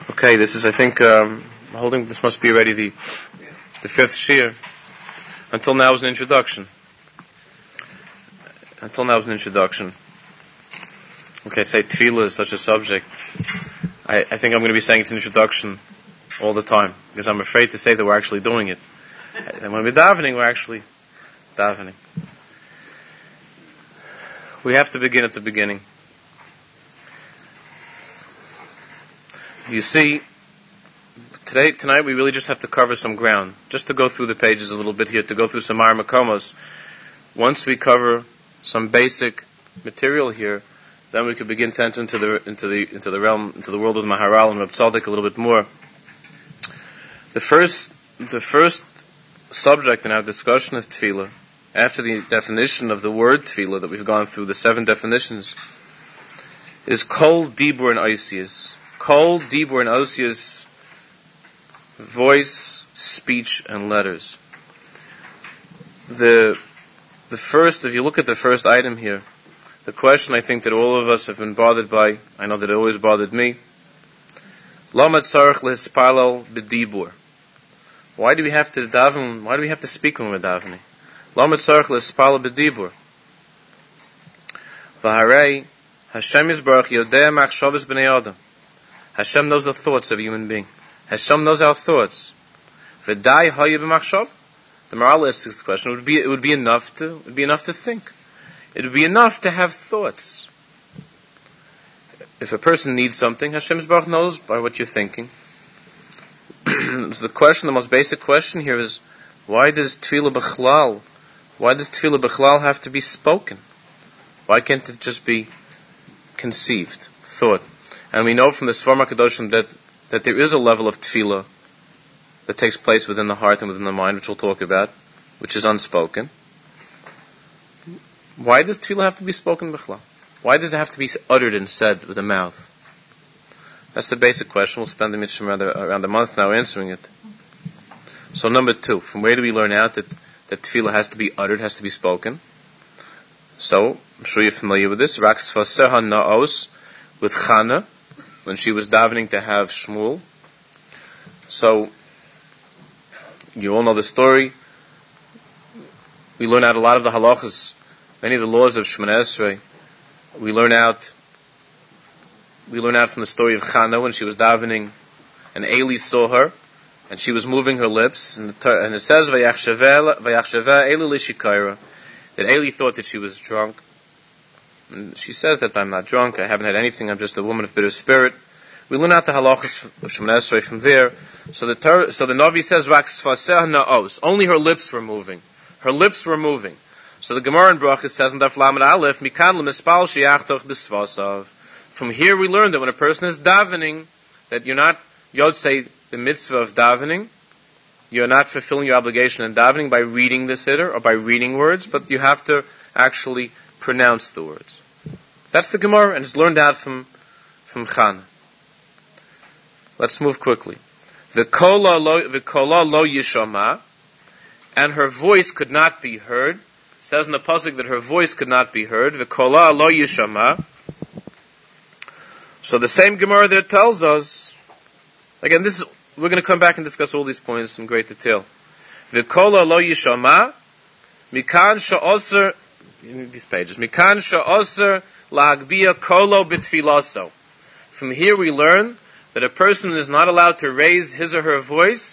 Okay, this is, I think, holding, this must be already the fifth shiur. Until now was an introduction. Okay, say tefillah is such a subject. I think I'm going to be saying it's an introduction all the time, because I'm afraid to say that we're actually doing it. And when we're davening, we're actually davening. We have to begin at the beginning. You see, tonight we really just have to cover some ground, just to go through the pages a little bit here, to go through some Mar Makomos. Once we cover some basic material here, then we could begin to enter into the realm, into the world of the Maharal and Reb Tzadok a little bit more. The first subject in our discussion of tefillah, after the definition of the word tefillah that we've gone through, the 7 definitions, is kol dibur and osiyos. Kol dibur and osiyos, voice, speech, and letters. The first, if you look at the first item here, the question I think that all of us have been bothered by, I know that it always bothered me, Lama tzarich lehispalel b'dibur. Why do we have to daven? Why do we have to speak when we're davening? Lama tzarich lehispalel b'dibur. V'harei Hashem yisbarach yodea machshavos b'nei adam. Hashem knows the thoughts of a human being. Hashem knows our thoughts. V'dai haya b'machshav. The Maharal asks this question. It would be enough to think. It would be enough to have thoughts. If a person needs something, Hashem Yisbarach knows by what you're thinking. So the most basic question here is, why does tefillah b'chlal have to be spoken? Why can't it just be conceived, thought? And we know from the Sfarim HaKadoshim that there is a level of tefillah that takes place within the heart and within the mind, which we'll talk about, which is unspoken. Why does tefillah have to be spoken b'chlal? Why does it have to be uttered and said with the mouth? That's the basic question. We'll spend around a month now answering it. So number 2, from where do we learn out that tefillah has to be uttered, has to be spoken? So, I'm sure you're familiar with this. Raks Vaseha Naos, with Chana, when she was davening to have Shmuel. So, you all know the story. We learn out a lot of the halachas, many of the laws of Shemoneh Esrei. We learn out from the story of Chana when she was davening, and Eli saw her, and she was moving her lips, and it says Vayachsheva Eli lishikaira, that Eli thought that she was drunk. And she says that I'm not drunk, I haven't had anything, I'm just a woman of bitter spirit. We learn out the halachas of Shemoneh Esrei from there. So the Navi says Raks Faseh Naos, only her lips were moving. Her lips were moving. So the Gemara in Brachos says in Daf Lamed Aleph, Mikan lemispal sheyachtach b'svasav. From here we learn that when a person is davening, that you're not yotzei the mitzvah of davening, you're not fulfilling your obligation in davening by reading the siddur or by reading words, but you have to actually pronounce the words. That's the Gemara, and it's learned out from Chana. Let's move quickly. V'kola lo yishama, and her voice could not be heard. It says in the pasuk that her voice could not be heard. V'kola lo yishama. So the same Gemara there tells us, again, we're going to come back and discuss all these points in great detail. V'kola lo yishama, mikan sha'oser, in these pages, mikan sha'oser lahagbiya kolo b'tfilaso. From here we learn that a person is not allowed to raise his or her voice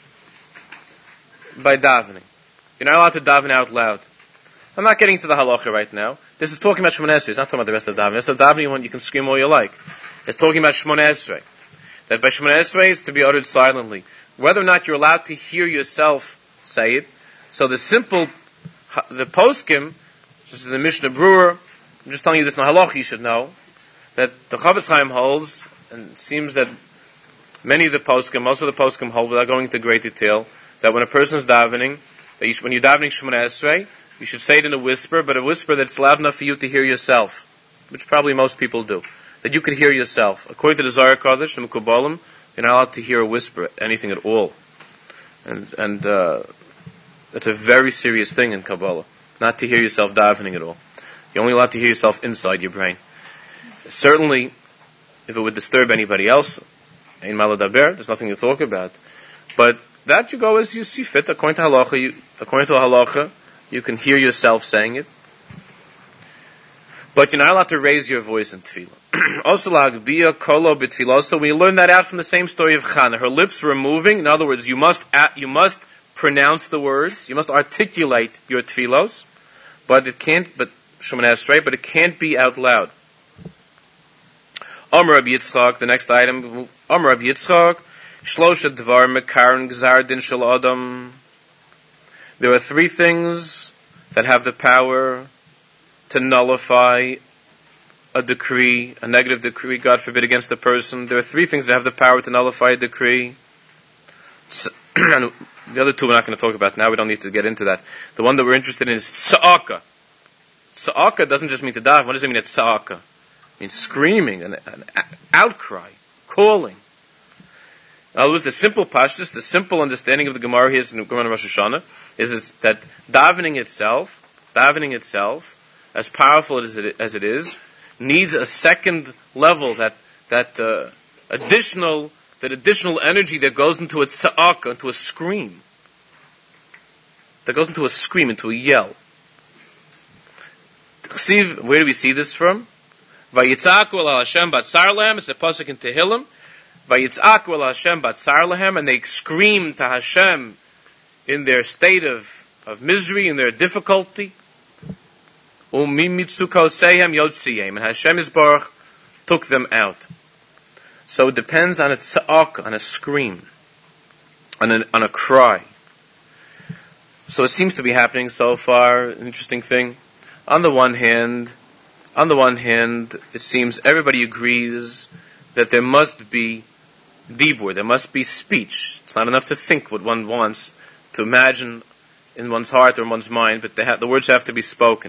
by davening. You're not allowed to daven out loud. I'm not getting to the halacha right now. This is talking about Shemoneh Esrei. It's not talking about the rest of davening. The rest of davening, you can scream all you like. It's talking about Shemoneh Esrei. That by Shemoneh Esrei is to be uttered silently. Whether or not you're allowed to hear yourself say it. So the poskim, this is the Mishnah Brewer, I'm just telling you this in halacha, you should know, that the Chavetz Chaim holds, and it seems that many of the poskim, most of the poskim hold, without going into great detail, that when a person is davening, when you're davening Shemoneh Esrei, you should say it in a whisper, but a whisper that's loud enough for you to hear yourself, which probably most people do. That you could hear yourself. According to the Zohar Kodesh and Mekubalim, you're not allowed to hear a whisper, anything at all. And that's a very serious thing in Kabbalah, not to hear yourself davening at all. You're only allowed to hear yourself inside your brain. Certainly, if it would disturb anybody else, Ein maladaber, there's nothing to talk about. But that you go as you see fit, according to halacha, you can hear yourself saying it. But you're not allowed to raise your voice in tefillah. Also, la'agbiya kolo b'tefillah. So we learn that out from the same story of Chana. Her lips were moving. In other words, you must pronounce the words. You must articulate your tefillos. But it can't be out loud. Amar Rabbi Yitzchak, the next item. Amar Rabbi Yitzchak, shlosha dvar mekaron gzar din shel adam. There are three things that have the power to nullify a decree, a negative decree, God forbid, against the person. There are three things that have the power to nullify a decree. And the other two we're not going to talk about now. We don't need to get into that. The one that we're interested in is tza'aka. Tza'aka doesn't just mean to daven. What does it mean at tza'aka? It means screaming, an outcry, calling. In other words, the simple pashtus, the simple understanding of the Gemara here in the Gemara Rosh Hashanah is that davening itself, as powerful as it is, needs a second level, that additional energy that goes into a tza'aka, into a scream. That goes into a scream, into a yell. Where do we see this from? Vayitzaku el Hashem batzar lehem. It's a pasuk in Tehillim. Vayitzaku el Hashem batzar lehem, and they scream to Hashem in their state of misery, in their difficulty. Umimitzuko sehem yotziyem, and Hashem Yisbarach took them out. So it depends on a tza'ak, on a scream, on a cry. So it seems to be happening so far. An interesting thing. On the one hand, it seems everybody agrees that there must be dibur, there must be speech. It's not enough to think what one wants, to imagine in one's heart or in one's mind, but the words have to be spoken.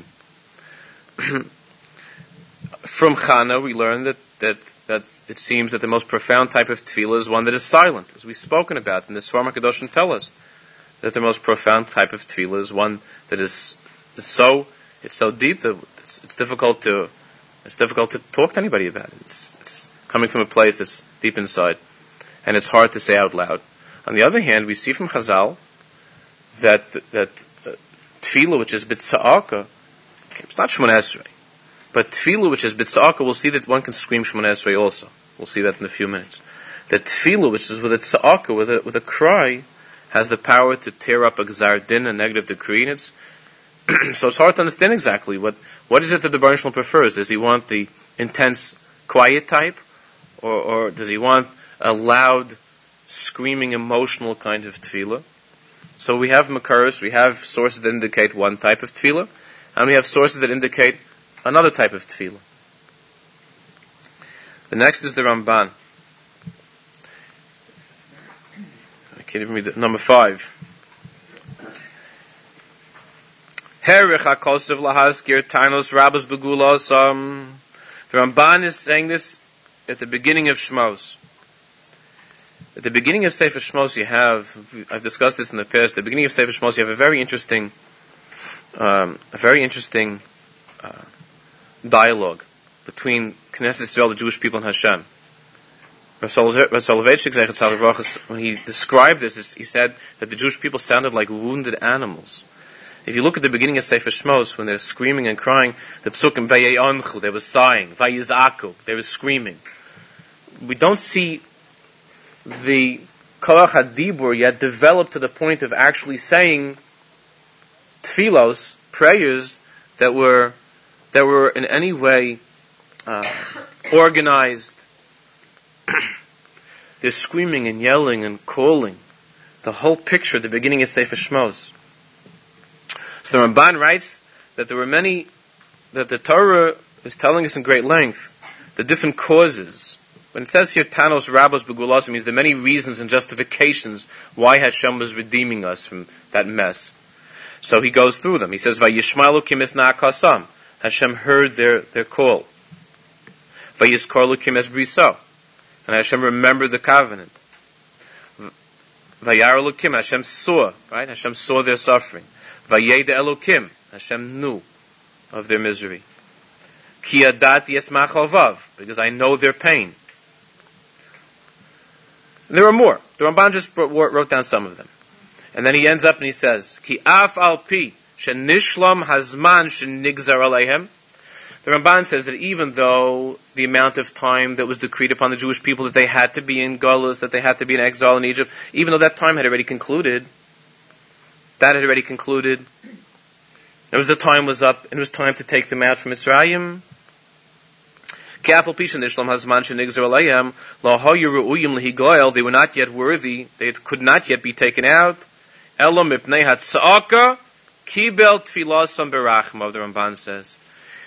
From Chana, we learn that it seems that the most profound type of tefillah is one that is silent, as we've spoken about, and the Sfarim HaKadoshim tell us that the most profound type of tefillah is one that is so deep that it's difficult to talk to anybody about it. It's coming from a place that's deep inside, and it's hard to say out loud. On the other hand, we see from Chazal that tefillah, which is b'tza'aka, it's not Shemona Esrei, but tefillah, which is b'tza'aka, we'll see that one can scream Shemona Esrei also. We'll see that in a few minutes. That tefillah, which is with a tza'aka, with a cry, has the power to tear up a gzar din, a negative decree, and it's so it's hard to understand exactly what is it that the Baruch Shalom prefers. Does he want the intense, quiet type, or does he want a loud, screaming, emotional kind of tefillah? So we have makaros, we have sources that indicate one type of tefillah, and we have sources that indicate another type of tefillah. The next is the Ramban. I can't even read number 5. The Ramban is saying this at the beginning of Shmos. At the beginning of Sefer Shmos, I've discussed this in the past. At the beginning of Sefer Shmos, you have a very interesting dialogue between Knesset Yisrael, the Jewish people, and Hashem. Soloveitchik, when he described this, he said that the Jewish people sounded like wounded animals. If you look at the beginning of Sefer Shmos, when they're screaming and crying, the psukim vayayonchu, they were sighing, vayizaku, they were screaming. We don't see the koach hadibur yet developed to the point of actually saying tefillos, prayers that were in any way organized. They're screaming and yelling and calling. The whole picture at the beginning of Sefer Shmos. So the Ramban writes that that the Torah is telling us in great length the different causes. When it says here, Tanos Rabos Begulos, it means there are many reasons and justifications why Hashem was redeeming us from that mess. So he goes through them. He says, Vayishmalu kimis na'akasam. Hashem heard their call. Vayizkorlu kimis briso. And Hashem remembered the covenant. Vayar Elokim, Hashem saw, right? Hashem saw their suffering. Vayeda Elokim, Hashem knew of their misery. Ki yadati esmach ovav, because I know their pain. And there are more. The Ramban just wrote down some of them. And then he ends up and he says, Ki af al pi shenishlam hazman shenigzar aleihem. The Ramban says that even though the amount of time that was decreed upon the Jewish people that they had to be in Galus, that they had to be in exile in Egypt, even though that time had already concluded, it was the time was up, and it was time to take them out from Mitzrayim. They were not yet worthy, they could not yet be taken out. The Ramban says.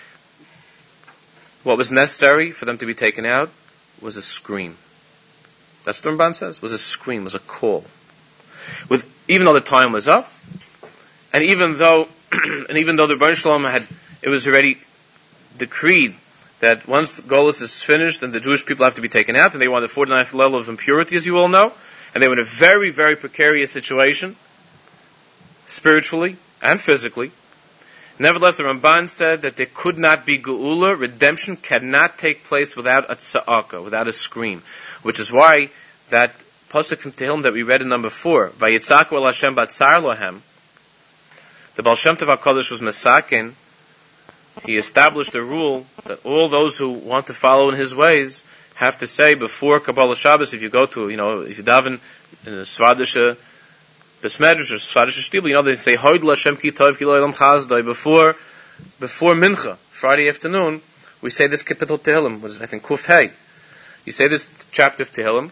What was necessary for them to be taken out was a scream. That's what the Ramban says, was a scream, was a call. Even though the time was up, and even though the Rebbeinu Shalom it was already decreed that once Golus is finished, then the Jewish people have to be taken out, and they were on the 49th level of impurity, as you all know, and they were in a very, very precarious situation, spiritually and physically. Nevertheless, the Ramban said that there could not be Geula, redemption cannot take place without a tza'aka, without a scream, which is why that pasuk from Tehillim that we read in number 4, Vayitzaku el Hashem batzar lohem, the Baal Shem Tov HaKadosh was Mesakin. He established a rule that all those who want to follow in his ways have to say before Kabbalah Shabbos, if you go to, if you daven in a Svadisha Besmedrash or Svadisha Shtibel, they say, Hoid L'Hashem ki tov ki lo elam chazdai, before Mincha, Friday afternoon, we say this Kapitel Tehillim, what is it, I think Kuf Hey. You say this chapter of Tehillim,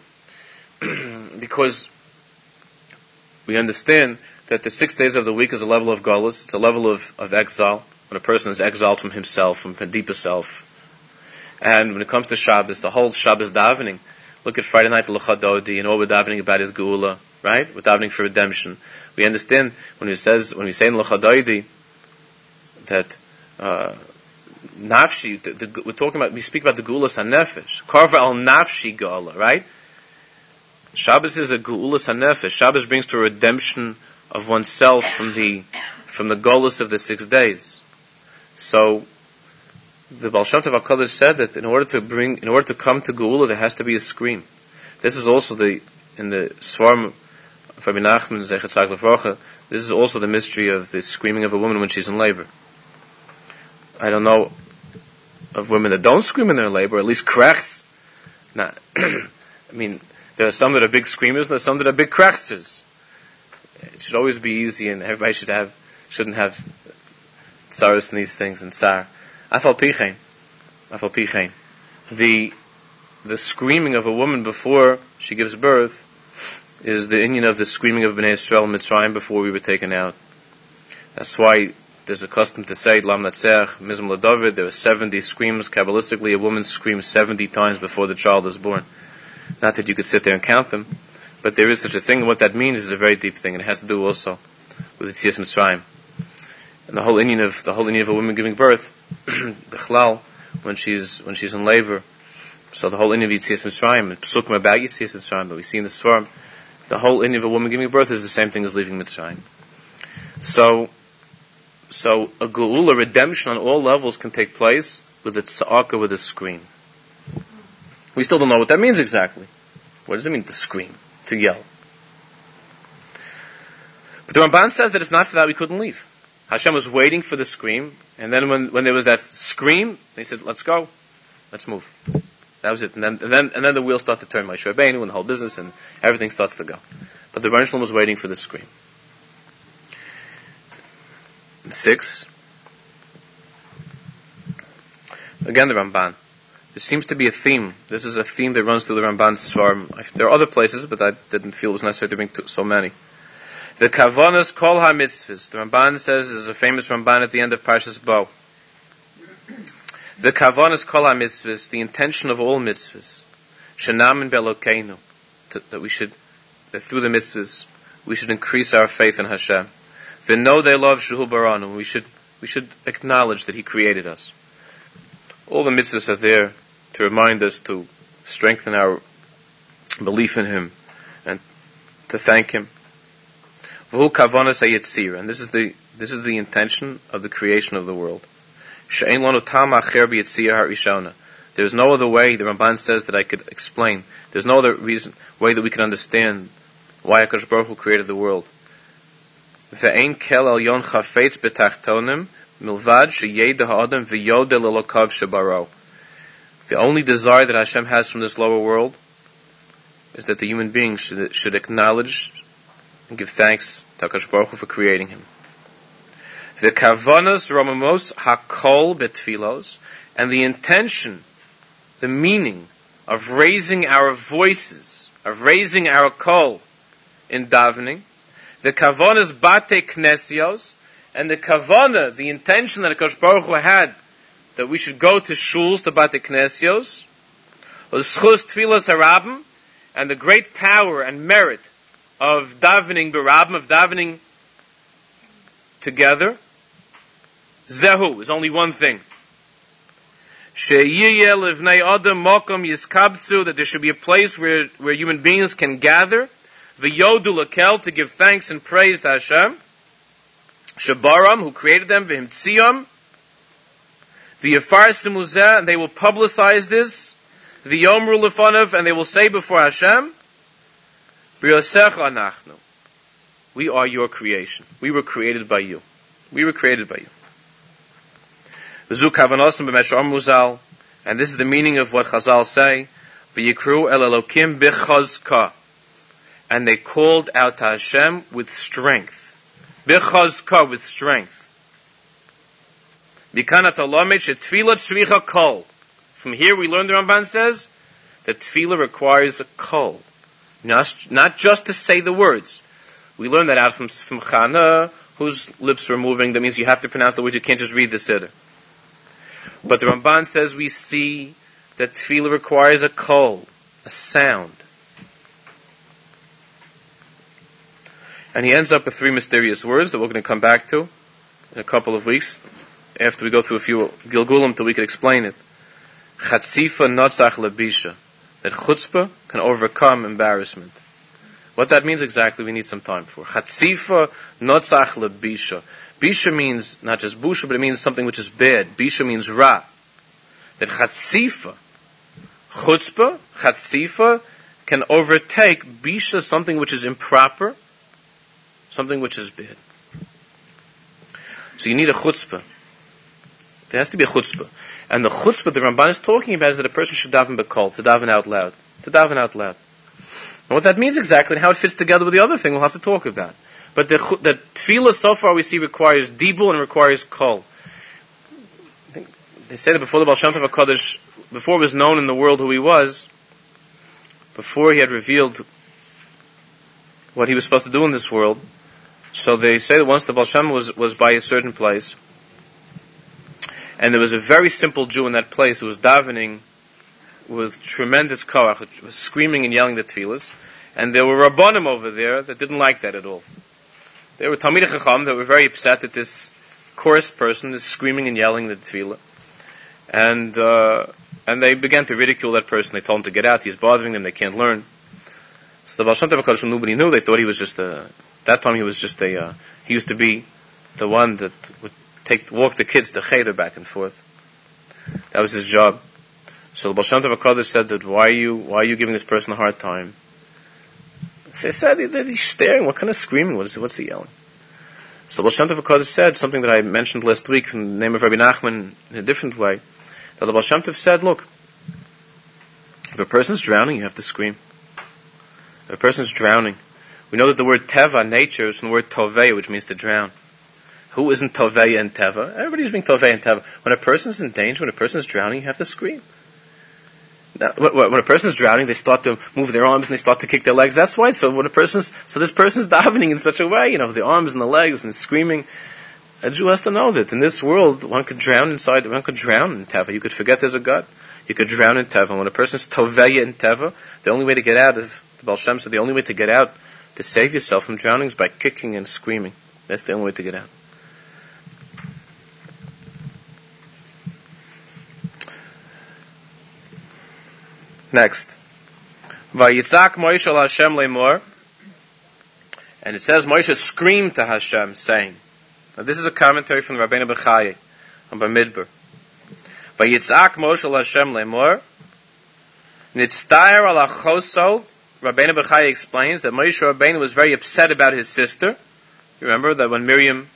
because we understand that the 6 days of the week is a level of Golus, it's a level of exile, when a person is exiled from himself, from a deeper self. And when it comes to Shabbos, the whole Shabbos davening, look at Friday night, L'Chadodi, and all we're davening about is Geula, right? We're davening for redemption. We understand when we say in L'Chadodi that Nafshi, we speak about the Geulas HaNefesh, Karva al Nafshi Geula, right? Shabbos is a Geulas HaNefesh. Shabbos brings to a redemption of oneself from the Golus of the 6 days. So the Baal Shem Tov HaKadosh said that in order to come to Geula, there has to be a scream. This is also in the Svarim of Rabbi Nachman Zechat Tzaddik Lefrocha, this is also the mystery of the screaming of a woman when she's in labor. I don't know of women that don't scream in their labor, at least krachs. There are some that are big screamers, and there are some that are big krachsers. It should always be easy, and everybody shouldn't have tsaros in these things, and tsar. Afal pichein. The screaming of a woman before she gives birth is the inyan of the screaming of Bnei Yisrael in Mitzrayim before we were taken out. That's why there's a custom to say, Lam Natzech, Mizm LaDavid, there are 70 screams. Kabbalistically, a woman screams 70 times before the child is born. Not that you could sit there and count them, but there is such a thing, and what that means is a very deep thing, and it has to do also with Yetzias Mitzrayim. And the whole inyan of a woman giving birth, Bechlal, when she's in labor. So the whole inyan of Yetzias Mitzrayim, and Psukim about Yetzias Mitzrayim, but we see in the Svarim, the whole inyan of a woman giving birth is the same thing as leaving Mitzrayim. So a Geula, redemption on all levels, can take place with a tza'aka, with a scream. We still don't know what that means exactly. What does it mean to scream, to yell? But the Ramban says that if not for that, we couldn't leave. Hashem was waiting for the scream, and then when there was that scream, they said, "Let's go, let's move." That was it, and then the wheels start to turn. Moshe Rabbeinu and the whole business, and everything starts to go. But the Rebbeinu Shalom was waiting for the scream. 6. Again, the Ramban. There seems to be a theme. This is a theme that runs through the Ramban's Svarim. There are other places, but I didn't feel it was necessary to bring so many. The Kavanas Kol HaMitzvahs. The Ramban says, there's a famous Ramban at the end of Parshas Bo. The Kavanas Kol HaMitzvahs, the intention of all mitzvahs. Shenamin Belokeinu. That through the mitzvahs, we should increase our faith in Hashem. V'no they love Shuhu Baranu. We should acknowledge that He created us. All the mitzvahs are there to remind us to strengthen our belief in Him and to thank Him. V'hu kavanas hayetzira, and this is the intention of the creation of the world. She'ein lanu tam acher b'yetzira harishona. There's no other way, the Ramban says, that I could explain. There's no other way that we can understand why HaKadosh Baruch Hu created the world. Ve'ein kel elyon chafetz betachtonim milvad sheyeda ha'adam v'yodeh l'lokav shebaro. The only desire that Hashem has from this lower world is that the human being should acknowledge and give thanks to HaKadosh Baruch Hu for creating him. V'kavanos romamos hakol betfilos, and the intention, the meaning of raising our voices, of raising our kol in davening, the kavanas bate knesios, and the kavana, the intention that HaKadosh Baruch Hu had, that we should go to shuls, to bate knesios, l'schus tfilas harabim, and the great power and merit of davening berabim, of davening together, zehu, is only one thing. That there should be a place where human beings can gather, v'yodu lakel, to give thanks and praise to Hashem, shabaram, who created them, v'himtziam, v'yafarsim uzeh, and they will publicize this, v'yomru lefanav, and they will say before Hashem, b'yosecha anachnu, we are your creation. We were created by you. We were created by you. And this is the meaning of what Chazal say, V'yikru el Elokim b'chazka, and they called out to Hashem with strength. B'chazka, with strength. From here we learn, the Ramban says, that tefillah requires a kol. Not just to say the words. We learn that out from Chana, whose lips were moving. That means you have to pronounce the words, you can't just read the siddur. But the Ramban says we see that tefillah requires a kol, a sound. And he ends up with 3 mysterious words that we're going to come back to in a couple of weeks, after we go through a few Gilgulim till we can explain it. Chatzifa notzach lebisha, that chutzpah can overcome embarrassment. What that means exactly, we need some time for. Chatzifa notzach lebisha. Bisha means not just busha, but it means something which is bad. Bisha means ra. That chatzifa, chutzpah, chatzifa, can overtake bisha, something which is improper, something which is bad. So you need a chutzpah. There has to be a chutzpah. And the chutzpah the Ramban is talking about is that a person should daven b'kol, to daven out loud. To daven out loud. And what that means exactly and how it fits together with the other thing we'll have to talk about. But the tefillah so far we see requires dibul and requires kol. They say that before the Baal Shem Tov HaKadosh, before it was known in the world who he was, before he had revealed what he was supposed to do in this world, so they say that once the Baal Shem was by a certain place, and there was a very simple Jew in that place who was davening with tremendous koach, was screaming and yelling the tefillahs, and there were Rabbanim over there that didn't like that at all. There were Talmidei Chacham that were very upset that this coarse person is screaming and yelling the tefillah. And they began to ridicule that person. They told him to get out. He's bothering them. They can't learn. So the Baal Shem Tov HaKadosh, who nobody knew, they thought he was just that time he was just he used to be the one that would walk the kids to cheder back and forth. That was his job. So the Baal Shem Tov HaKadosh said that, why are you giving this person a hard time? So he said that he's staring. What kind of screaming? What's he yelling? So Baal Shem Tov HaKadosh said something that I mentioned last week from the name of Rabbi Nachman in a different way. That the Baal Shem Tov said, look, if a person's drowning, you have to scream. If a person's drowning, we know that the word teva, nature, is from the word tovei, which means to drown. Who isn't tovei and teva? Everybody's being tovei and teva. When a person's in danger, when a person's drowning, you have to scream. Now, when a person's drowning, they start to move their arms and they start to kick their legs. That's why. So this person's davening in such a way, the arms and the legs and screaming. A Jew has to know that in this world, one could drown in teva. You could forget there's a God. You could drown in teva. When a person's toveya in teva, the only way to get out of the Baal Shem said, the only way to get out, to save yourself from drowning, is by kicking and screaming. That's the only way to get out. Next, Vayitzak Moshe al Hashem lemor, and it says Moshe screamed to Hashem, saying. Now this is a commentary from the Rabbeinu Bechaya on Bamidbar. Vayitzak Moshe Hashem lemor. Nitztayer ala choso. Rabbeinu Bechaya explains that Moshe Rabbeinu was very upset about his sister. You remember that when Miriam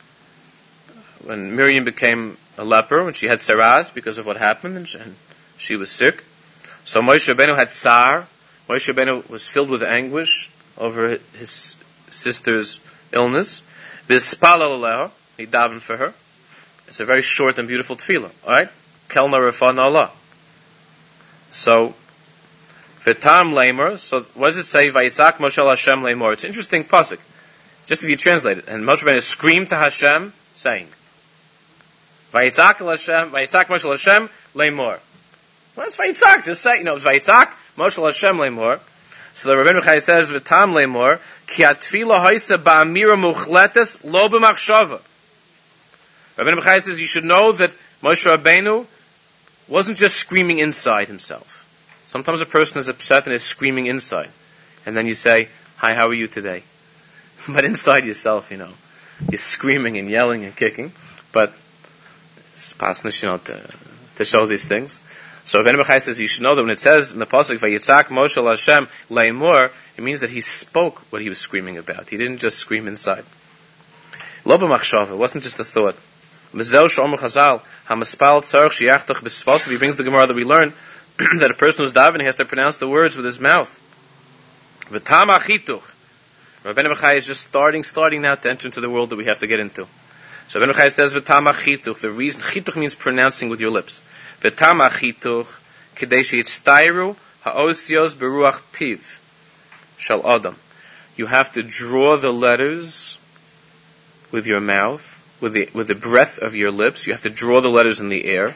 became a leper, when she had saras because of what happened, and she was sick. So Moshe Rabbeinu had tsar. Moshe Rabbeinu was filled with anguish over his sister's illness. V'spalal aleha, he davened for her. It's a very short and beautiful tefillah. All right, Kelna Rafana Allah. So v'tam leimer. So what does it say? Vayitzak Moshe Hashem leimer. It's an interesting pasuk. Just if you translate it, and Moshe Rabbeinu screamed to Hashem, saying, "Vayitzak Moshe Hashem leimor." Well, it's Vayitzak. Just say, it's Vayitzak Moshe Hashem leimor. So the Rabbeinu Bechaya says, "V'tam leimor ki atfila hoysa ba'amira muchletes lo b'machshava." Rabbeinu Bechaya says you should know that Moshe Rabbeinu wasn't just screaming inside himself. Sometimes a person is upset and is screaming inside, and then you say, "Hi, how are you today?" But inside yourself, you're screaming and yelling and kicking. But it's possible, to show these things. So Rabbeinu Bechaya says you should know that when it says in the pasuk Vayitzak Moshe Hashem leimor, it means that he spoke what he was screaming about. He didn't just scream inside. Lo b'machshava, it wasn't just a thought. Mezeu she'omer Chazal hamaspal tzarich sheyachtach b'sfasav. He brings the Gemara that we learn that a person who's davening has to pronounce the words with his mouth. V'tam achituch. Rabbeinu Bechaya is just starting now to enter into the world that we have to get into. So Rabbeinu Bechaya says, "V'tam achituch." The reason chituch means pronouncing with your lips. V'tam achituch kedei sheyitztayru ha'osios beruach piv shal adam. You have to draw the letters with your mouth, with the breath of your lips. You have to draw the letters in the air.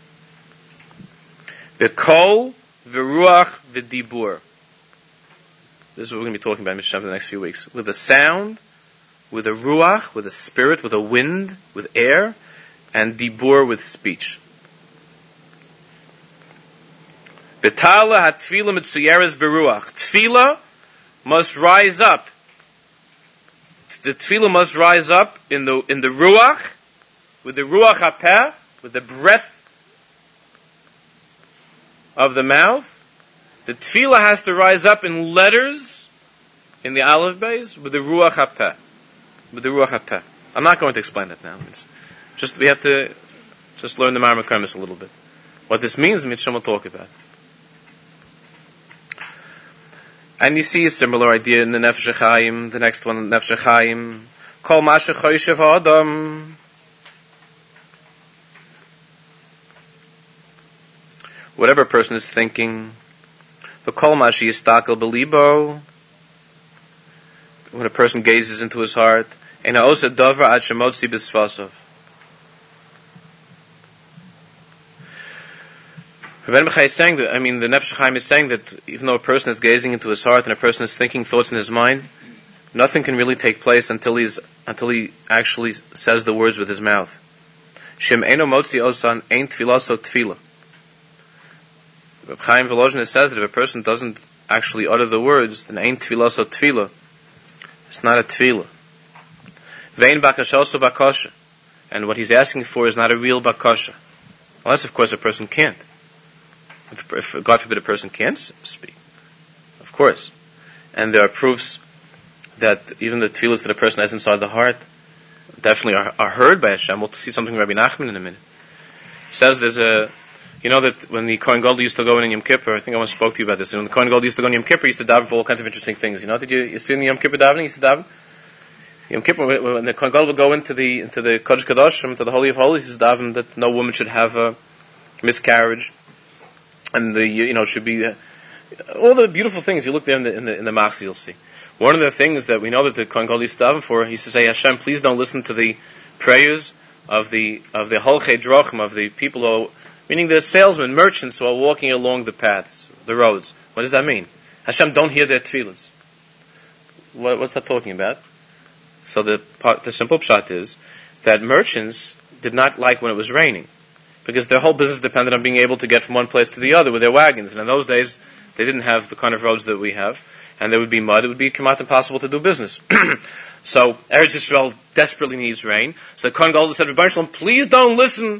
V'kol v'ruach v'dibur. This is what we're going to be talking about in Mishnah for the next few weeks. With a sound, with a ruach, with a spirit, with a wind, with air, and dibur with speech. Betala hatfila mitzuyeres beruach. Tefillah must rise up. The tefillah must rise up in the ruach, with the ruach hapeh, with the breath of the mouth. The tefillah has to rise up in letters, in the aleph beis, with the ruach hapeh. With the ruach hapeh. I'm not going to explain that now. We have to just learn the Marmar Kermis a little bit. What this means, Mitzvah will talk about. And you see a similar idea in the Nefesh HaChaim, the next one, Nefesh HaChaim. Kol ma shechoyshev ha'adam. Whatever a person is thinking, v'kol ma sheyistakel b'libo. When a person gazes into his heart, ein ha'oseh davar ad shemotzi b'sfasav. Rabbeinu Bechaya is saying that, the Nefesh HaChaim is saying that even though a person is gazing into his heart and a person is thinking thoughts in his mind, nothing can really take place until he actually says the words with his mouth. Shem eino motzi osan ein tfilaso tefila. Chaim Volozhin says that if a person doesn't actually utter the words, then ein tfilaso tefila. It's not a tefila. Vein bakashoso bakosha. And what he's asking for is not a real bakosha. Unless, of course, a person can't. If God forbid a person can't speak, of course. And there are proofs that even the tefillahs that a person has inside the heart definitely are heard by Hashem. We'll see something Rabbi Nachman in a minute. He says there's that when the Kohen Gadol used to go in Yom Kippur, I think I once spoke to you about this, when the Kohen Gadol used to go in Yom Kippur, he used to daven for all kinds of interesting things. Did you see in the Yom Kippur davening, he used to daven? Yom Kippur, when the Kohen Gadol would go into the Kodesh Kadoshim, into the Holy of Holies, he used to daven that no woman should have a miscarriage. And should be all the beautiful things. You look there in the Machzor, you'll see. One of the things that we know that the Kohen Gadol used to daven for, he used to say, Hashem, please don't listen to the prayers of the Holchei Drachim, of the people who, meaning the salesmen, merchants who are walking along the paths, the roads. What does that mean? Hashem, don't hear their tefillahs. What's that talking about? So the simple pshat is that merchants did not like when it was raining, because their whole business depended on being able to get from one place to the other with their wagons. And in those days, they didn't have the kind of roads that we have. And there would be mud. It would be impossible to do business. So, Eretz Yisrael desperately needs rain. So the Kohen Gadol said, Rebbeinu Shalom, please don't listen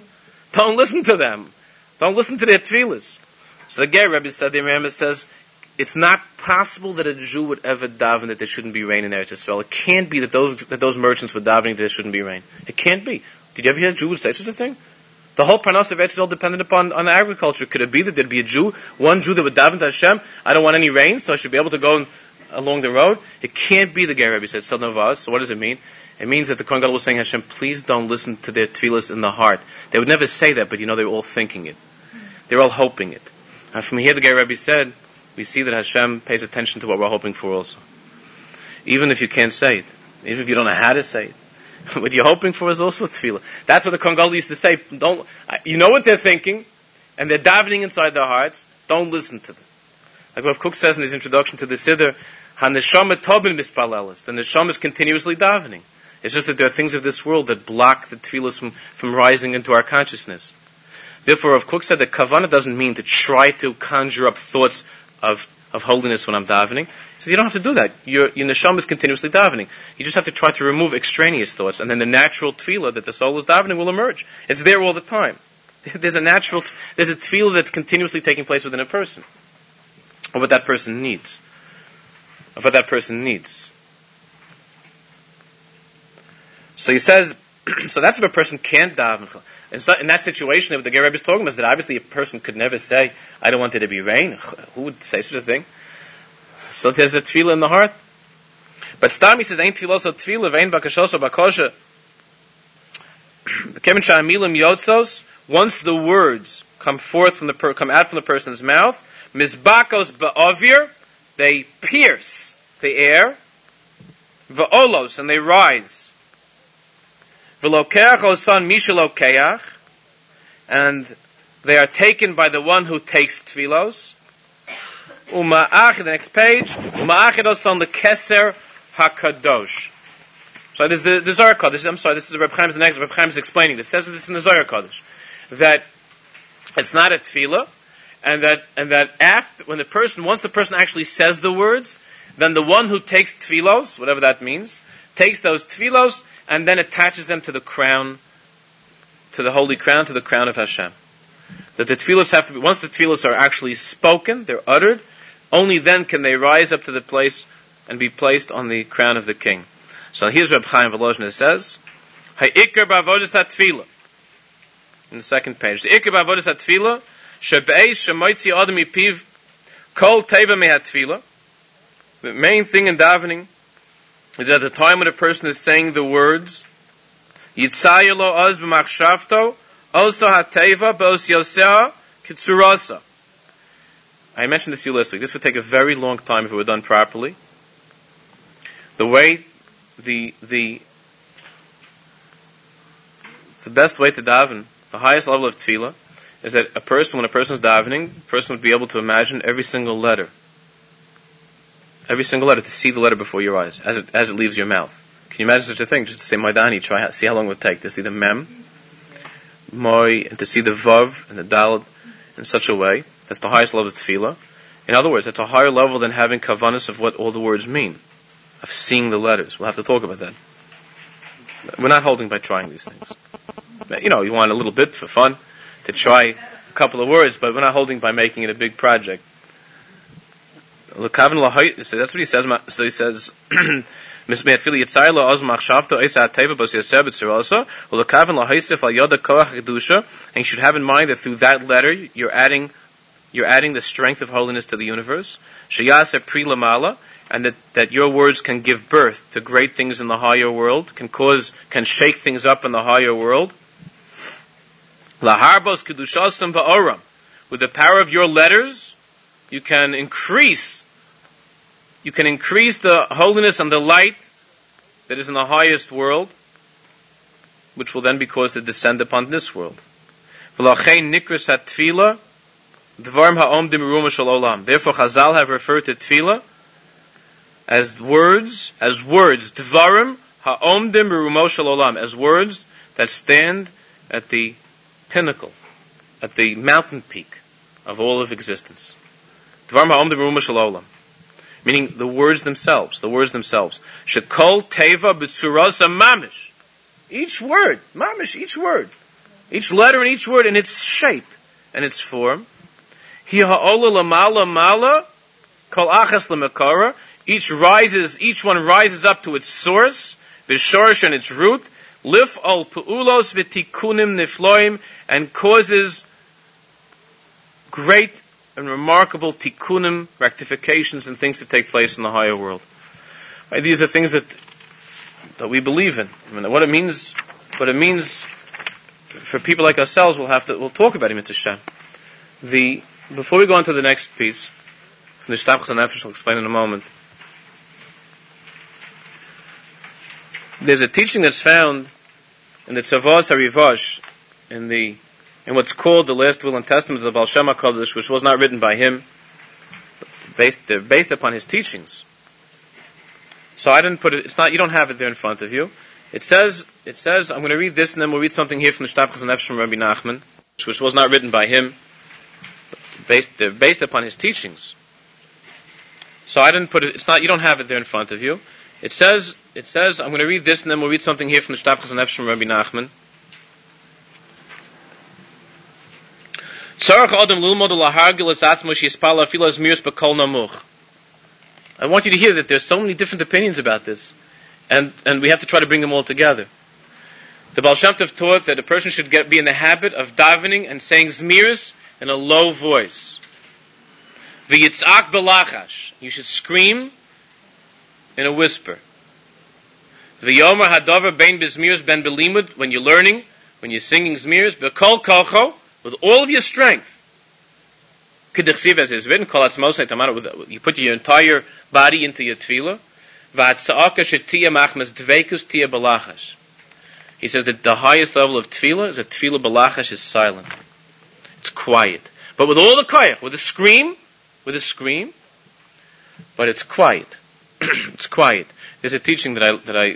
Don't listen to them. Don't listen to their tefillas. So the Ger Rebbe said, the Rambam says, it's not possible that a Jew would ever daven that there shouldn't be rain in Eretz Yisrael. It can't be that those merchants were davening that there shouldn't be rain. It can't be. Did you ever hear a Jew would say such a thing? The whole parnas of Eretz Yisrael depended on agriculture. Could it be that there'd be one Jew that would daven to Hashem, I don't want any rain, so I should be able to go along the road? It can't be, the Ger Rebbe said. So what does it mean? It means that the Kohen Gadol was saying, Hashem, please don't listen to their tefillas in the heart. They would never say that, but they're all thinking it. They're all hoping it. And from here, the Ger Rebbe said, we see that Hashem pays attention to what we're hoping for also. Even if you can't say it. Even if you don't know how to say it. What you're hoping for is also a tefillah. That's what the Kohen Gadol used to say. You know what they're thinking, and they're davening inside their hearts. Don't listen to them. Like Rav Kook says in his introduction to the Siddur, HaNeshama Tobin Mispalelis. The Neshama is continuously davening. It's just that there are things of this world that block the tefillahs from rising into our consciousness. Therefore, Rav Kook said that kavanah doesn't mean to try to conjure up thoughts of holiness when I'm davening. He said, you don't have to do that. Your neshama is continuously davening. You just have to try to remove extraneous thoughts, and then the natural tefillah that the soul is davening will emerge. It's there all the time. There's a tefillah that's continuously taking place within a person. Of what that person needs. So he says, so that's if a person can't daven. In that situation, what the Ger Rebbe is talking about is that obviously a person could never say, I don't want there to be rain. Who would say such a thing? So there's a tefillah in the heart. But Stam, he says, Ein tefillah so tefillah, vein bakashos so bakosha. Kevin sha'amilim yotzos, once the words come out from the person's mouth, mizbakos ba'ovir, they pierce the air, va'olos, and they rise. V'lokeach osan mishalokeach, and they are taken by the one who takes tefillos. Uma'ach, the next page, uma'ach osan lekeser hakadosh. So this is the Zohar Kodesh. This is the Reb Chaim's, the next Reb Chaim is explaining this. It says this in the Zohar Kodesh, that it's not a tefillah, and that after, once the person actually says the words, then the one who takes tefillos, whatever that means, takes those tefillos and then attaches them to the crown, to the holy crown, to the crown of Hashem. That the tefillos have to be, once the tefillos are actually spoken, they're uttered, only then can they rise up to the place and be placed on the crown of the king. So here's Reb Chaim Volozhin. It says, Ha'ikar ba'avodas ha'tefillah. In the second page. The ikar ba'avodas ha'tefillah, shebe'ez shemoitzi adam mipiv kol teva me'ha'tefillah. The main thing in davening is at the time when a person is saying the words, Yitzayah lo oz b'machshavto, oso ha'teva b'os yosea kitsurasa. I mentioned this to you last week. This would take a very long time if it were done properly. The way, the best way to daven, the highest level of tefillah, is that when a person is davening, the person would be able to imagine every single letter. Every single letter, to see the letter before your eyes, as it leaves your mouth. Can you imagine such a thing? Just to say Maidani, see how long it would take to see the Mem, Moi, and to see the Vav and the Daled in such a way. That's the highest level of tefillah. In other words, that's a higher level than having kavanas of what all the words mean, of seeing the letters. We'll have to talk about that. We're not holding by trying these things. You want a little bit for fun to try a couple of words, but we're not holding by making it a big project. So that's what he says. So he says, and you should have in mind that through that letter you're adding the strength of holiness to the universe. And that your words can give birth to great things in the higher world, can shake things up in the higher world. With the power of your letters, you can increase the holiness and the light that is in the highest world, which will then be caused to descend upon this world. Therefore, Chazal have referred to tefillah as words, dvarim ha'omdim berumo shel olam, as words that stand at the pinnacle, at the mountain peak of all of existence. Dvarim ha'omdim berumo shel olam. Meaning the words themselves. Shekol teva b'tzurasa mamish. Each word, Each letter and each word in its shape and its form. Hi ha'ola lamala mala kol achas lemekara. Each one rises up to its source, the shorish and its root. Lif al pu'ulos v'tikunim nifloim, and causes great and remarkable tikkunim, rectifications, and things to take place in the higher world. Right? These are things that we believe in. I mean, what it means for people like ourselves, we'll talk about him. It's a shame. Before we go on to the next piece, from the Shtachos HaNefesh, I'll explain in a moment. There's a teaching that's found in the Tzavos HaRivosh, in what's called the last will and testament of the Baal Shem HaKadosh, which was not written by him. They're based upon his teachings. So I didn't put it. It's not. You don't have it there in front of you. It says. I'm going to read this, and then we'll read something here from the Shtachos HaNefesh from Rabbi Nachman, which was not written by him. They're based upon his teachings. So I didn't put it. It's not. You don't have it there in front of you. It says. I'm going to read this, and then we'll read something here from the Shtachos HaNefesh from Rabbi Nachman. I want you to hear that there's so many different opinions about this, and we have to try to bring them all together. The Baal Shem Tov taught that a person should be in the habit of davening and saying zmiris in a low voice. V'yitzak belachash. You should scream in a whisper. V'yomer hadavar bein bizmiris ben belimud. When you're learning, when you're singing zmiris, b'kol kocho, with all of your strength. K'dechsiv, as is written, kol atzmosei tamar, you put your entire body into your tefillah. V'atza'aka shetiyah machmas dveikus tiyah belachash. He says that the highest level of tefillah is that tefillah belachash is silent. It's quiet. But with all the koyach, with a scream, but it's quiet. It's quiet. There's a teaching that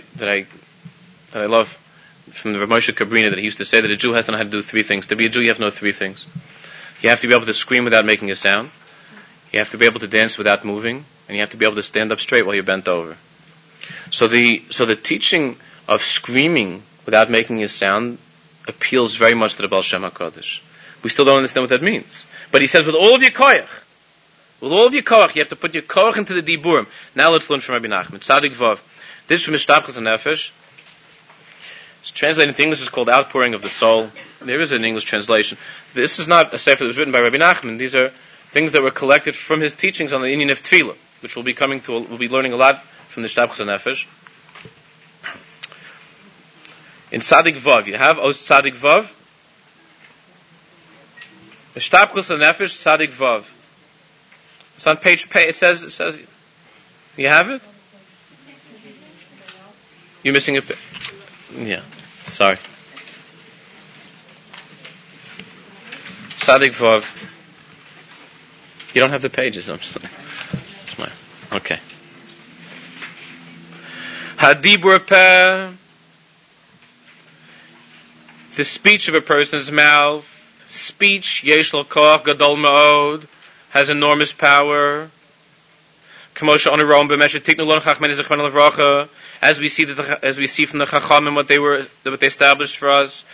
I love from the Rav Moshe Kabrina, that he used to say that a Jew has to know how to do three things. To be a Jew, you have to know three things. You have to be able to scream without making a sound. You have to be able to dance without moving, and you have to be able to stand up straight while you're bent over. So the teaching of screaming without making a sound appeals very much to the Baal Shem HaKadosh. We still don't understand what that means. But he says, with all of your koyach, you have to put your koyach into the diburim. Now let's learn from Rabbi Nachman. Tzadik Vav. This from Shtachos HaNefesh. It's translated into English. It's called Outpouring of the Soul. There is an English translation. This is not a sefer that was written by Rabbi Nachman. These are things that were collected from his teachings on the Inyan of Tefillah, which we'll be learning a lot from the Shtachos HaNefesh. In Tzadik Vav, you have Tzadik Vav. The Shtachos HaNefesh, Tzadik Vav. It's on page. It says. You have it? You're missing a. Yeah. Sorry. Tzadik Vav. You don't have the pages. I'm sorry. It's mine. Okay. Hadibur Peh. The speech of a person's mouth. Speech, yesh lo koach gadol ma'od, has enormous power. As we see from the Chachamim what they established for us.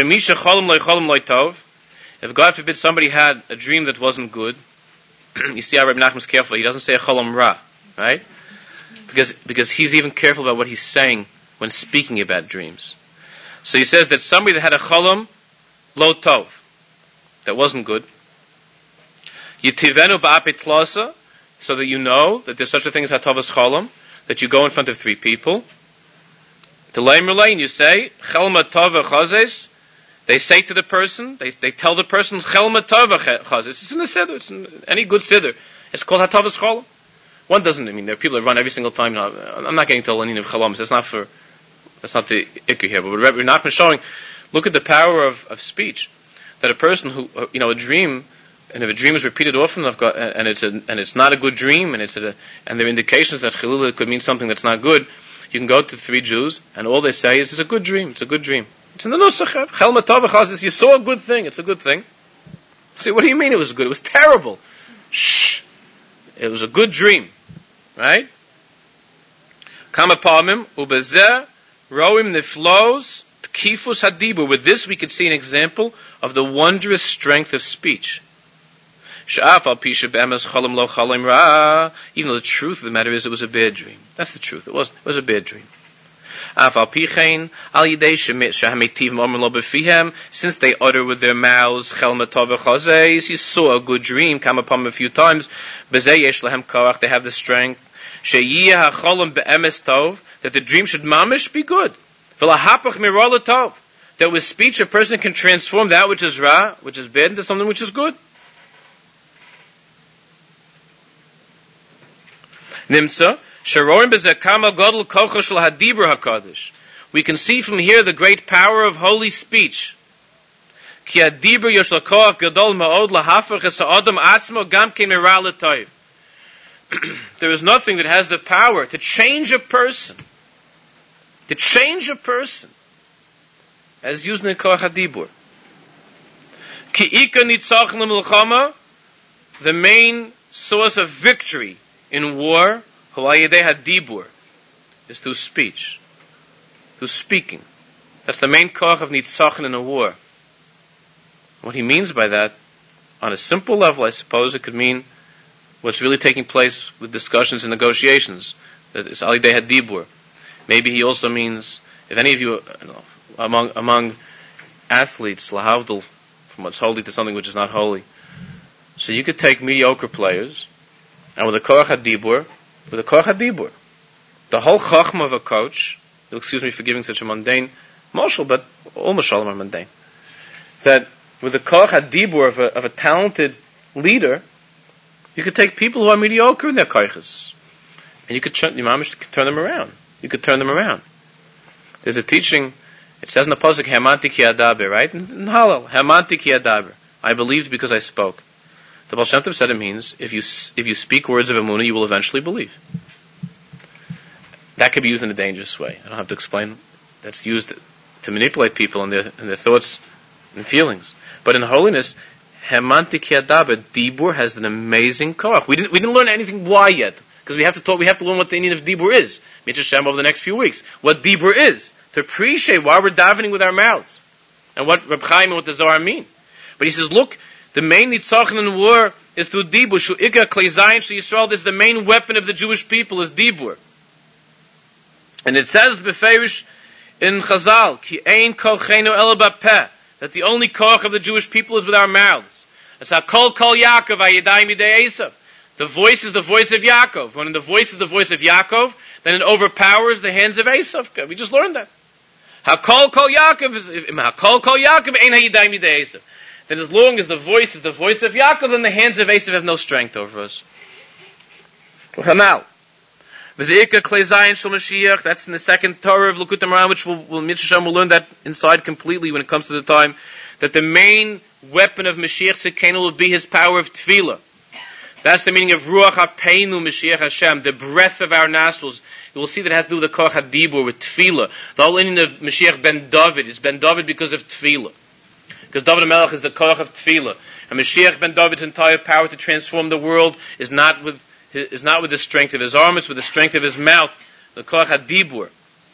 If God forbid somebody had a dream that wasn't good, you see how Rabbi Nachman's careful. He doesn't say a cholam ra, right? Because he's even careful about what he's saying when speaking about dreams. So he says that somebody that had a cholam lo tov, that wasn't good. Yitivenu ba'apit tlasa, so that you know that there's such a thing as hatavas cholam, that you go in front of three people. T'leim relay, and you say, chelma tova chazes. They say to the person, they tell the person, chelma tova chazes. It's in the siddur, it's in any good siddur. It's called hatavas cholam. One doesn't, there are people that run every single time. I'm not getting to a line of chalamas. That's not the ikku here. But what Rabbi Nachman is showing, look at the power of speech. That a person who, a dream, and if a dream is repeated often enough, and it's not a good dream, and there are indications that Chilula could mean something that's not good, you can go to three Jews, and all they say is, it's a good dream, it's a good dream. It's in the Nusach, Chel Matov Chazis, you saw a good thing, it's a good thing. See, what do you mean it was good? It was terrible. Shh! It was a good dream. Right? Kama Palmim, Ubezeh, Roim Niflos, Kifus hadibur. With this we could see an example of the wondrous strength of speech. Even though the truth of the matter is it was a bad dream. That's the truth. It was a bad dream. Since they utter with their mouths, you saw a good dream come upon them a few times. They have the strength that the dream should mamish be good. That with speech a person can transform that which is ra, which is bad, into something which is good. Nimsa, we can see from here the great power of holy speech. There is nothing that has the power to change a person. As used in Koach HaDibur. The main source of victory in war, is through speech. Through speaking. That's the main koach of nitzachon in a war. What he means by that, on a simple level, I suppose it could mean what's really taking place with discussions and negotiations. That is alidei hadibur. Maybe he also means, if any of you, among athletes, lahavdil, from what's holy to something which is not holy. So you could take mediocre players, and with a koach hadibur, the whole chachma of a coach, you'll excuse me for giving such a mundane mashal, but all mashalim are mundane, that with the koach hadibur of a talented leader, you could take people who are mediocre in their koiches, and you could turn them around. You could turn them around. There's a teaching, it says in the pasuk, Hamanti ki adaber, right? In Hallel, Hamanti ki adaber. I believed because I spoke. The Baal Shem Tov said it means, if you speak words of emunah, you will eventually believe. That could be used in a dangerous way. I don't have to explain. That's used to manipulate people and their thoughts and feelings. But in holiness, Hamanti ki adaber, Dibur has an amazing koach. We didn't learn anything why yet, because we have to learn what the meaning of Dibur is. Mitzvah Shem over the next few weeks. What Dibur is. To appreciate why we're davening with our mouths. And what Reb Chaim and what the Zohar mean. But he says, look, the main nitzachon in war is through Dibur. Shu'ika klei zayin she'Yisrael, this is the main weapon of the Jewish people, is Dibur. And it says, beferish in Chazal, ki ein kolchenu ela bapeh, that the only koach of the Jewish people is with our mouths. It's hakol kol Yaakov, hayadayim yidei Esav. The voice is the voice of Yaakov. When the voice is the voice of Yaakov, then it overpowers the hands of Esav. We just learned that. Hakol kol Yaakov ein hayadayim yidei Esav. Then as long as the voice is the voice of Yaakov, then the hands of Esav have no strength over us. Chanal. That's in the second Torah of Likutei Moharan, which we'll learn that inside completely when it comes to the time, that the main weapon of Mashiach Tzidkenu will be his power of Tefillah. That's the meaning of Ruach HaPeinu Mashiach Hashem, the breath of our nostrils. You will see that it has to do with the Koach HaDibur, with Tefillah. The whole meaning of Mashiach Ben David is Ben David because of Tefillah. Because David HaMelech is the Koach of Tefillah. And Mashiach Ben David's entire power to transform the world is not with the strength of his arm, it's with the strength of his mouth. The Koach HaDibur.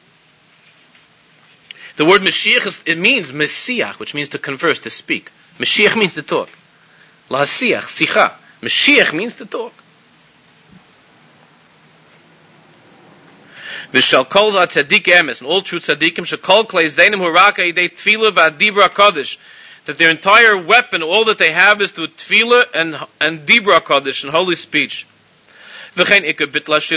The word Mashiach, it means Messiach, which means to converse, to speak. Mashiach means to talk. Lahasiach, Sicha. Mashiach means to talk. V'shal kol tzaddik emes, and all true tzaddikim, shekol klei zeinim huraka idei tefillah v'adibra kodesh, that their entire weapon, all that they have, is through tefillah and dibra kodesh, and holy speech. And the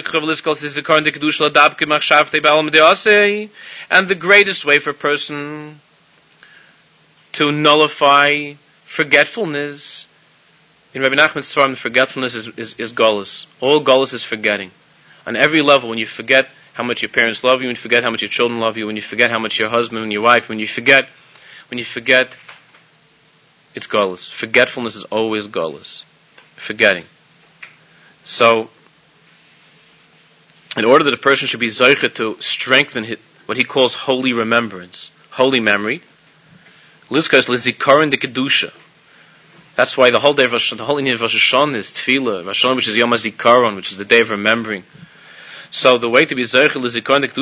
greatest way for a person to nullify forgetfulness, in Rabbi Nachman's Sfarim, forgetfulness is galus. All galus is forgetting. On every level, when you forget how much your parents love you, when you forget how much your children love you, when you forget how much your husband and your wife, when you forget, it's galus. Forgetfulness is always galus. Forgetting. So, in order that a person should be zocheh to strengthen what he calls holy remembrance, holy memory, lizkos lizikaron de kedusha. That's why the whole Inyan of Rosh Hashanah is Tefillah, Rosh Hashanah, which is Yom HaZikaron, which is the day of remembering. So the way to be Zeichel is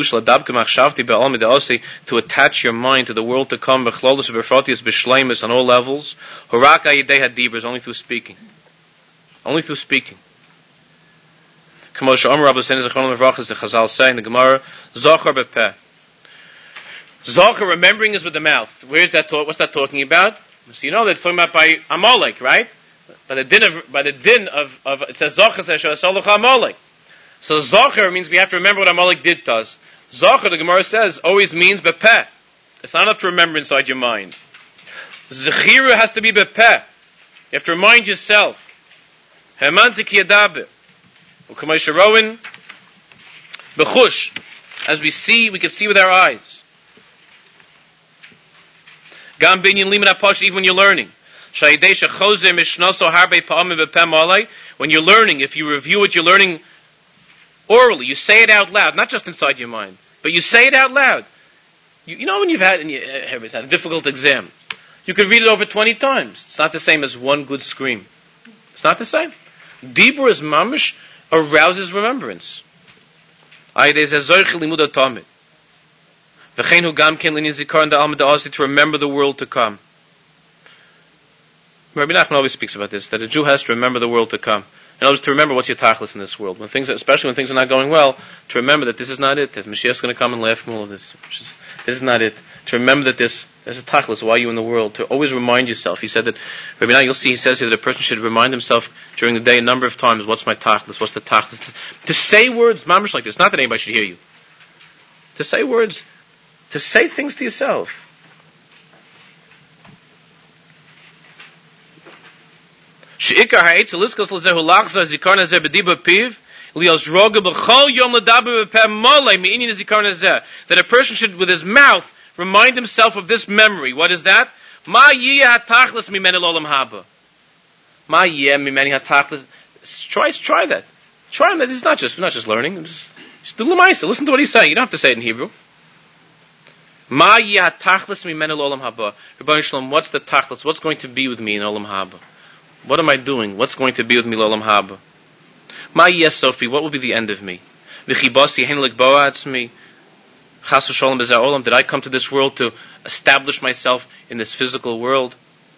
to attach your mind to the world to come, on all levels. Only through speaking. Only through speaking. The Chazal say in the Gemara, Zachar bepeh. Zachar, remembering, is with the mouth. Where's that what's that talking about? So you know that it's talking about by Amalek, right? By the din of it says Zachar says Amalek. So Zachar means we have to remember what Amalek did to us. Zachar, the Gemara says, always means bepeh. It's not enough to remember inside your mind. Zechira has to be bepeh. You have to remind yourself. Hemantik yadabe. U'kamaysh bechush. As we see, we can see with our eyes. Gam binyan liman aposh, even when you're learning. When you're learning, if you review what you're learning orally, you say it out loud, not just inside your mind, but you say it out loud. You know when you've had a difficult exam, you can read it over 20 times. It's not the same as one good scream. It's not the same. Dibur is mamish, arouses remembrance. To remember the world to come. Rabbi Nachman always speaks about this, that a Jew has to remember the world to come. In other words, to remember what's your tachlis in this world. Especially when things are not going well, to remember that this is not it, that Mashiach is going to come and laugh from all of this. This is not it. To remember that there's a tachlis, why are you in the world? To always remind yourself. He said that, Rabbi Nachman, you'll see, he says here that a person should remind himself during the day a number of times, what's my tachlis, what's the tachlis? To say words, mamish, like this, not that anybody should hear you. To say words, to say things to yourself. That a person should, with his mouth, remind himself of this memory. What is that? Try that. Try that. This is not just learning. Just do l'maisa. Listen to what he's saying. You don't have to say it in Hebrew. What's the tachlis? What's going to be with me in Olam Haba? What am I doing? What's going to be with me in Olam Haba? Sophie, what will be the end of me? Did I come to this world to establish myself in this physical world?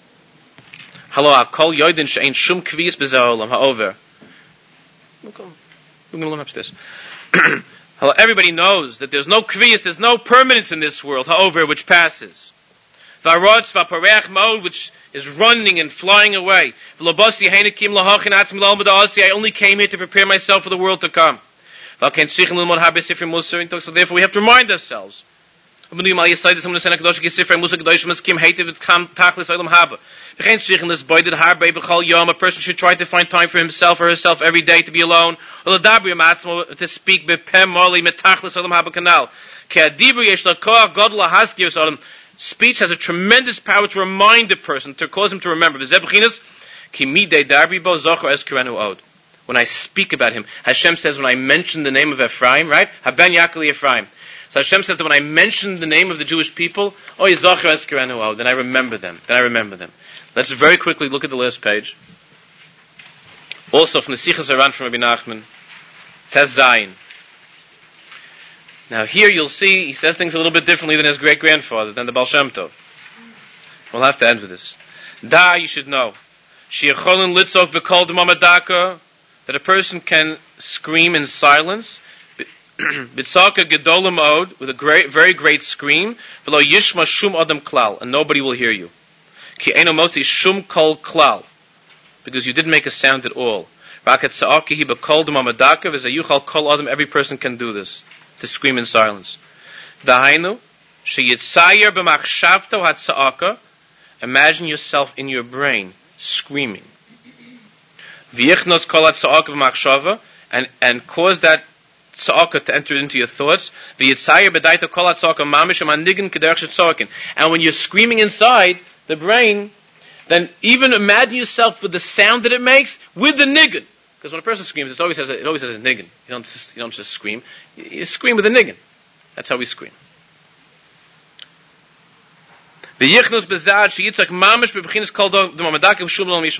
Everybody knows that there's no kviyas, there's no permanence in this world, however, which passes. Which is running and flying away. I only came here to prepare myself for the world to come. So therefore we have to remind ourselves. A person should try to find time for himself or herself every day to be alone, to speak. Speech has a tremendous power to remind a person, to cause him to remember. When I speak about him, Hashem says when I mention the name of Ephraim, right? Haben Yakli Ephraim. So Hashem says that when I mention the name of the Jewish people, then I remember them. Let's very quickly look at the last page. Also from the Sichas Aran from Rabbi Nachman, Tez Zayin. Now here you'll see, he says things a little bit differently than his great-grandfather, than the Baal Shem Tov. We'll have to end with this. You should know. That a person can scream in silence, Bitzaka gedola mode, with a very great scream, v'lo yishma shum adam klal, and nobody will hear you. Ki eno motzi shum kol klal, because you didn't make a sound at all. Rakat sa'aki hi b'kol d'mamadaka, v'zayuchal kol adam, every person can do this, to scream in silence. Dahainu, sheyitzayer b'machshavto hat sa'aka, imagine yourself in your brain, screaming. V'yichnos kol hat sa'aka b'machshava, and cause that tzaka to enter into your thoughts. And when you're screaming inside the brain, then even imagine yourself with the sound that it makes with the niggun. Because when a person screams, it always has a niggun. You don't just scream. You scream with a niggun. That's how we scream. And you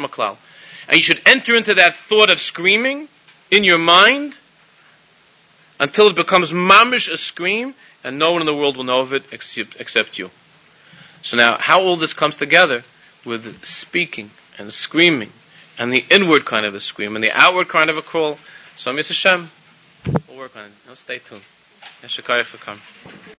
should enter into that thought of screaming in your mind until it becomes mamish a scream, and no one in the world will know of it except you. So now, how all this comes together with speaking and screaming, and the inward kind of a scream, and the outward kind of a call, so Mitzvah Hashem, we'll work on it. Now stay tuned. Yeshakayach for coming.